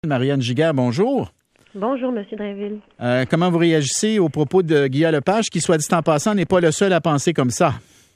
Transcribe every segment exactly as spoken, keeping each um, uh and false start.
Marianne Giguère, bonjour. Bonjour, M. Drainville. Euh, comment vous réagissez aux propos de Guillaume Lepage, qui, soit dit en passant, n'est pas le seul à penser comme ça?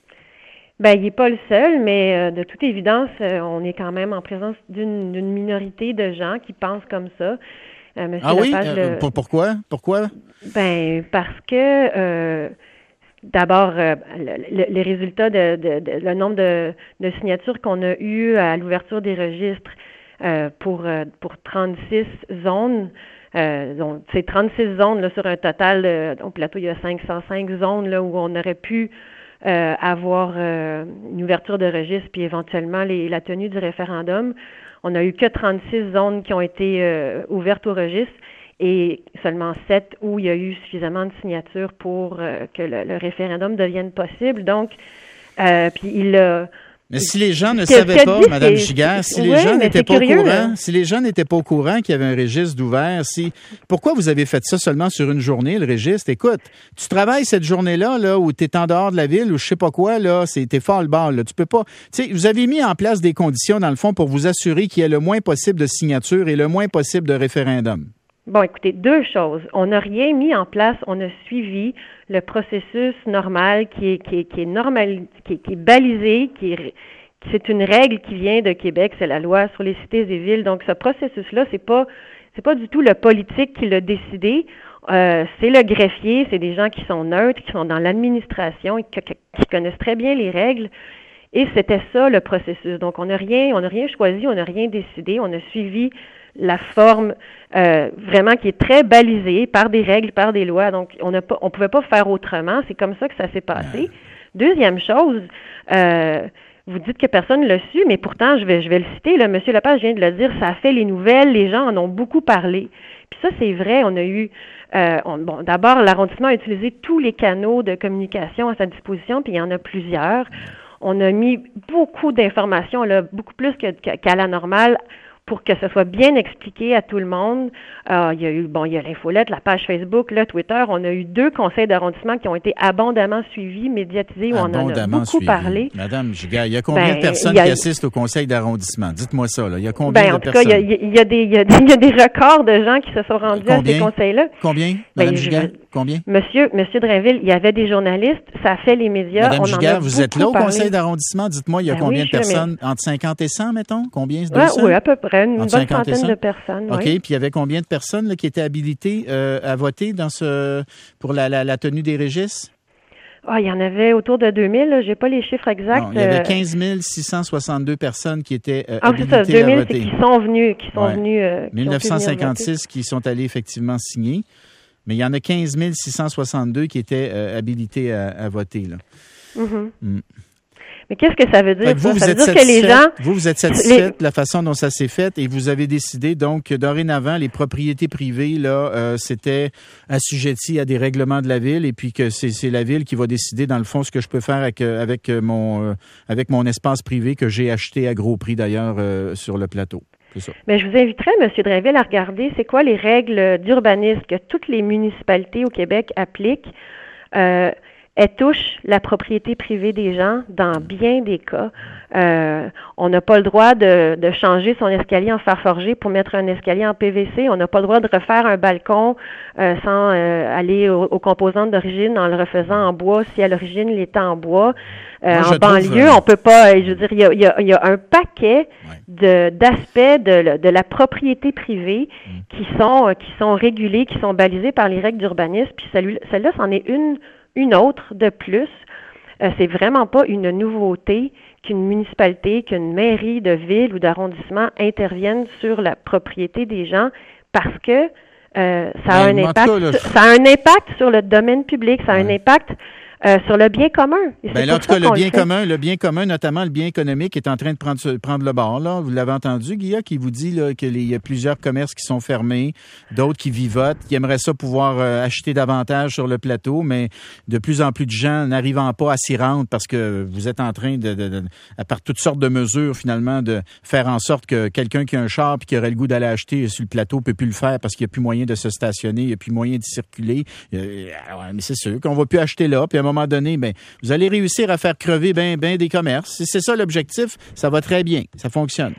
Ben, il n'est pas le seul, mais euh, de toute évidence, euh, on est quand même en présence d'une, d'une minorité de gens qui pensent comme ça. Euh, M. Ah oui? Lepage, Euh, le... Pourquoi? Pourquoi? Ben, parce que, euh, d'abord, euh, le, le, les résultats, de, de, de, le nombre de, de signatures qu'on a eues à l'ouverture des registres euh, pour, euh, pour trente-six zones, Euh, donc, c'est trente-six zones là, sur un total, euh, au plateau, il y a cinq cent cinq zones là, où on aurait pu euh, avoir euh, une ouverture de registre puis éventuellement les, la tenue du référendum. On n'a eu que trente-six zones qui ont été euh, ouvertes au registre et seulement sept où il y a eu suffisamment de signatures pour euh, que le, le référendum devienne possible. Donc, euh, puis il a... Mais si les gens ne que, savaient que pas, dit, Mme c'est, Giguère, si oui, les gens mais n'étaient pas curieux, au courant, là. si les gens n'étaient pas au courant qu'il y avait un registre d'ouvert, si pourquoi vous avez fait ça seulement sur une journée, le registre? Écoute, tu travailles cette journée-là, là, où tu es en dehors de la ville, ou je sais pas quoi, là, c'est t'es fort le bord, là. Tu peux pas. Tu sais, vous avez mis en place des conditions, dans le fond, pour vous assurer qu'il y ait le moins possible de signatures et le moins possible de référendums. Bon, écoutez, deux choses. On n'a rien mis en place, on a suivi le processus normal qui est, qui est, qui est normal, qui est, qui est balisé, qui est c'est une règle qui vient de Québec, c'est la loi sur les cités et villes. Donc, ce processus-là, c'est pas, c'est pas du tout le politique qui l'a décidé. Euh, c'est le greffier, c'est des gens qui sont neutres, qui sont dans l'administration, qui, qui connaissent très bien les règles. Et c'était ça le processus. Donc, on n'a rien, on n'a rien choisi, on n'a rien décidé. On a suivi la forme euh, vraiment qui est très balisée par des règles, par des lois. Donc, on n'a pas, on pouvait pas faire autrement. C'est comme ça que ça s'est passé. Deuxième chose. Euh, Vous dites que personne ne l'a su, mais pourtant, je vais, je vais le citer, là, M. Lepage vient de le dire, ça a fait les nouvelles, les gens en ont beaucoup parlé. Puis ça, c'est vrai, on a eu, euh, on, bon, d'abord, l'arrondissement a utilisé tous les canaux de communication à sa disposition, puis il y en a plusieurs. On a mis beaucoup d'informations, là, beaucoup plus que, qu'à la normale, pour que ce soit bien expliqué à tout le monde. Euh, il y a eu, bon, il y a l'infolette, la page Facebook, le Twitter. On a eu deux conseils d'arrondissement qui ont été abondamment suivis, médiatisés, où on en a beaucoup suivi. parlé. Madame Giguère, il y a combien ben, de personnes a... qui assistent au conseil d'arrondissement? Dites-moi ça, là. Il y a combien ben, de en tout personnes? cas, il y a, il y, a des, il y, a, il y a des records de gens qui se sont rendus combien? à ces conseils-là. Combien? Madame ben, Giguère, je... combien? Monsieur, Monsieur Drainville, il y avait des journalistes, ça a fait les médias. Madame on Giguère, en a vous êtes là au parlé. conseil d'arrondissement? Dites-moi, il y a ben combien oui, de personnes? Mais... Entre cinquante et cent, mettons? Combien? Ouais, oui, à peu près, une bonne centaine de personnes. OK, oui. Puis il y avait combien de personnes là, qui étaient habilitées euh, à voter dans ce pour la, la, la tenue des registres? Ah, il y en avait autour de deux mille, je n'ai pas les chiffres exacts. Non, il y avait quinze mille six cent soixante-deux personnes qui étaient euh, ah, habilitées c'est ça, deux mille, à voter. c'est qui sont venus, qui sont ouais. venus. Euh, mille neuf cent cinquante-six qui sont allés effectivement signer, mais il y en a quinze mille six cent soixante-deux qui étaient euh, habilités à, à voter. Là. Mm-hmm. Mm. Mais qu'est-ce que ça veut dire? Vous, ça? vous ça veut êtes dire que les gens... Vous, vous êtes satisfait de la façon dont ça s'est fait et vous avez décidé donc que dorénavant, les propriétés privées, là, euh, c'était assujetti à des règlements de la ville et puis que c'est, c'est la ville qui va décider, dans le fond, ce que je peux faire avec, avec, mon, euh, avec mon espace privé que j'ai acheté à gros prix, d'ailleurs, euh, sur le plateau. C'est ça. Mais je vous inviterais, M. Drainville, à regarder c'est quoi les règles d'urbanisme que toutes les municipalités au Québec appliquent. Euh, Elle touche la propriété privée des gens dans bien des cas. Euh, on n'a pas le droit de, de changer son escalier en fer forgé pour mettre un escalier en P V C. On n'a pas le droit de refaire un balcon euh, sans euh, aller aux, aux composantes d'origine en le refaisant en bois si à l'origine il était en bois. Euh, Moi, en banlieue, trouve... on peut pas. Je veux dire, il y a, il y a, il y a un paquet ouais. de d'aspects de, de la propriété privée mmh. qui sont qui sont régulés, qui sont balisés par les règles d'urbanisme. Puis celle, celle-là, c'en est une. Une autre de plus, euh, c'est vraiment pas une nouveauté qu'une municipalité, qu'une mairie de ville ou d'arrondissement intervienne sur la propriété des gens parce que euh, ça a un impact, cas, là, je... ça a un impact sur le domaine public, ça a ouais. un impact Euh, sur le bien commun. Ben là, en tout cas, le bien commun, le bien commun, notamment le bien économique, est en train de prendre, prendre le bord. Là. Vous l'avez entendu, Guilla, qui vous dit là, qu'il y a plusieurs commerces qui sont fermés, d'autres qui vivotent, qui aimeraient ça pouvoir euh, acheter davantage sur le plateau, mais de plus en plus de gens n'arrivant pas à s'y rendre parce que vous êtes en train, de, de, de, à part toutes sortes de mesures, finalement, de faire en sorte que quelqu'un qui a un char et qui aurait le goût d'aller acheter sur le plateau ne peut plus le faire parce qu'il n'y a plus moyen de se stationner, il n'y a plus moyen d'y circuler. Euh, ouais, mais c'est sûr qu'on ne va plus acheter là, puis à un moment donné, ben, vous allez réussir à faire crever ben, ben des commerces. Si c'est ça l'objectif, ça va très bien. Ça fonctionne.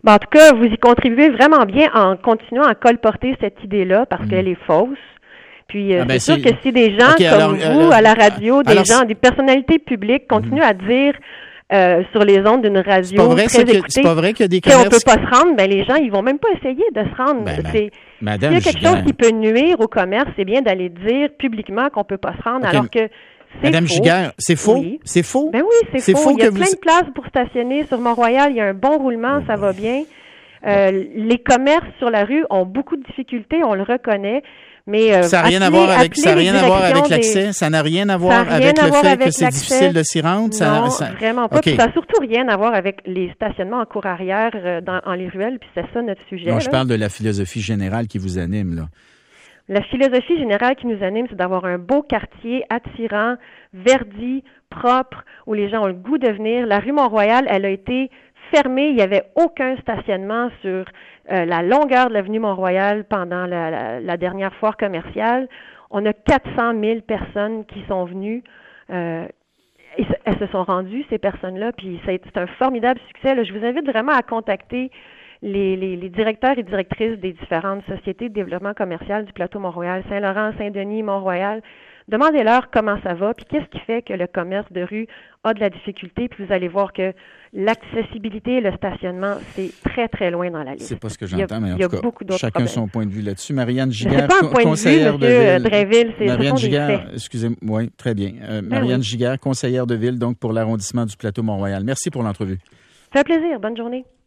Ben, en tout cas, vous y contribuez vraiment bien en continuant à colporter cette idée-là parce mmh. qu'elle est fausse. Puis, euh, ah ben c'est, c'est sûr que si des gens okay, comme alors, vous, euh, à la radio, des alors, gens, des personnalités publiques continuent mmh. à dire euh, sur les ondes d'une radio c'est vrai, très écoutée que, c'est pas vrai qu'il y a des commerces... qu'on peut pas se rendre, ben les gens, ils vont même pas essayer de se rendre. Ben, c'est, Madame s'il y a quelque Giguère. chose qui peut nuire au commerce, c'est bien d'aller dire publiquement qu'on peut pas se rendre, okay. alors que c'est Madame faux. Giguère, c'est faux? Oui. C'est faux? Ben oui, c'est, c'est faux. faux. Il y a que plein vous... de places pour stationner sur Mont-Royal. Il y a un bon roulement, oh, ça va bien. Euh, bon. Les commerces sur la rue ont beaucoup de difficultés, on le reconnaît. Mais, euh, ça n'a rien à voir avec, ça n'a rien à voir avec l'accès. Des... Ça n'a rien à voir rien avec à le voir fait avec que c'est l'accès. difficile de s'y rendre. Non, ça, ça... vraiment pas. Okay. Puis ça n'a surtout rien à voir avec les stationnements en cour arrière euh, dans en les ruelles. Puis c'est ça notre sujet. Non, là. je parle de la philosophie générale qui vous anime, là. La philosophie générale qui nous anime, c'est d'avoir un beau quartier attirant, verdi, propre, où les gens ont le goût de venir. La rue Mont-Royal, elle a été fermée. Il n'y avait aucun stationnement sur euh, la longueur de l'avenue Mont-Royal pendant la, la, la dernière foire commerciale. On a quatre cent mille personnes qui sont venues. Euh, et elles se sont rendues, ces personnes-là, puis c'est, c'est un formidable succès. Là. Je vous invite vraiment à contacter Les, les, les directeurs et directrices des différentes sociétés de développement commercial du plateau Mont-Royal, Saint-Laurent, Saint-Denis, Mont-Royal. Demandez-leur comment ça va, puis qu'est-ce qui fait que le commerce de rue a de la difficulté, puis vous allez voir que l'accessibilité et le stationnement, c'est très, très loin dans la liste. C'est pas ce que j'entends, mais en il y a, tout cas, beaucoup d'autres chacun problèmes. son point de vue là-dessus. Marianne Giguère, c'est pas un point conseillère de vue, monsieur de ville. Drainville, c'est Marianne ce sont Giguère, des faits. excusez-moi, oui, très bien. Euh, ben Marianne oui. Giguère, conseillère de ville, donc pour l'arrondissement du plateau Mont-Royal. Merci pour l'entrevue. Ça fait plaisir, bonne journée.